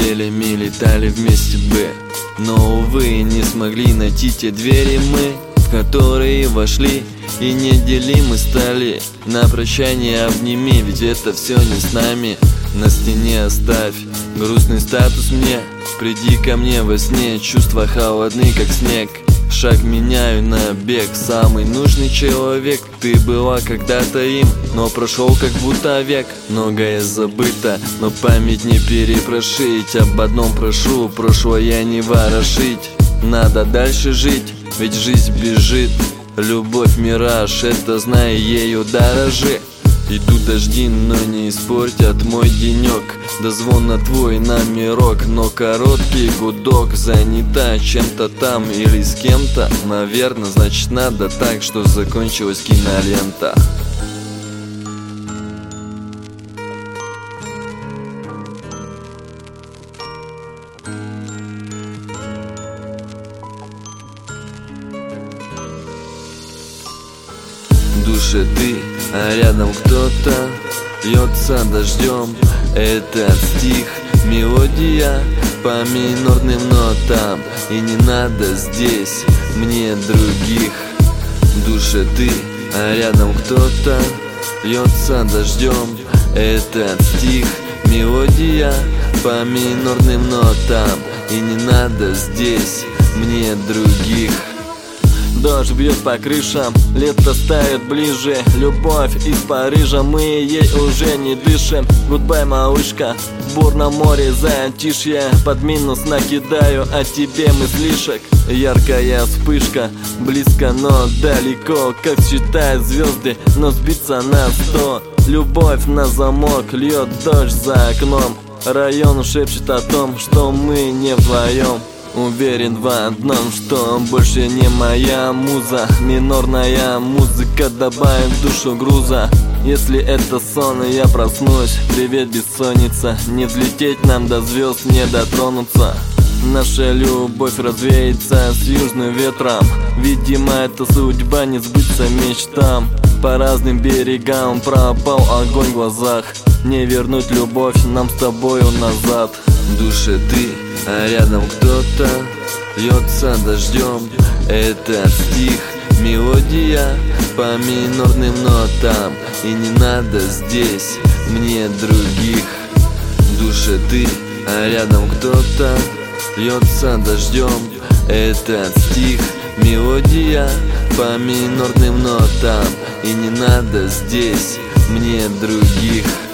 крыльями летали вместе бы, но, увы, не смогли найти те двери мы, в которые вошли и неделимы стали. На прощание обними, ведь это все не с нами. На стене оставь грустный статус мне, приди ко мне во сне, чувства холодны, как снег. Шаг меняю на бег, самый нужный человек. Ты была когда-то им, но прошел как будто век. Многое забыто, но память не перепрошить. Об одном прошу, прошлое не ворошить. Надо дальше жить, ведь жизнь бежит. Любовь мираж, это знай, ею дорожи. Идут дожди, но не испортят мой денек. Дозвон на твой номерок, но короткий гудок. Занята чем-то там или с кем-то, наверное, значит надо так, что закончилась кинолента. В душе ты, а рядом кто-то льется дождем. Этот стих, мелодия по минорным нотам. И не надо здесь мне других. В душе ты, а рядом кто-то льется дождем. Этот стих, мелодия по минорным нотам. И не надо здесь мне других. Дождь бьет по крышам, лето ставит ближе. Любовь из Парижа, мы ей уже не дышим. Гудбай, малышка, в бурном море затишье. Под минус накидаю о тебе мыслишек. Яркая вспышка, близко, но далеко. Как считают звезды, но сбиться на 100. Любовь на замок, льет дождь за окном. Район шепчет о том, что мы не вдвоем. Уверен в одном, что больше не моя муза. Минорная музыка добавит в душу груза. Если это сон, и я проснусь, привет, бессонница. Не взлететь нам до звезд, не дотронуться. Наша любовь развеется с южным ветром. Видимо, это судьба, не сбыться мечтам. По разным берегам пропал огонь в глазах. Не вернуть любовь нам с тобою назад. В душе ты, а рядом кто-то льется дождем. Этот стих, мелодия по минорным нотам. И не надо здесь мне других. В душе ты, а рядом кто-то льется дождем. Этот стих, мелодия по минорным нотам. И не надо здесь мне других.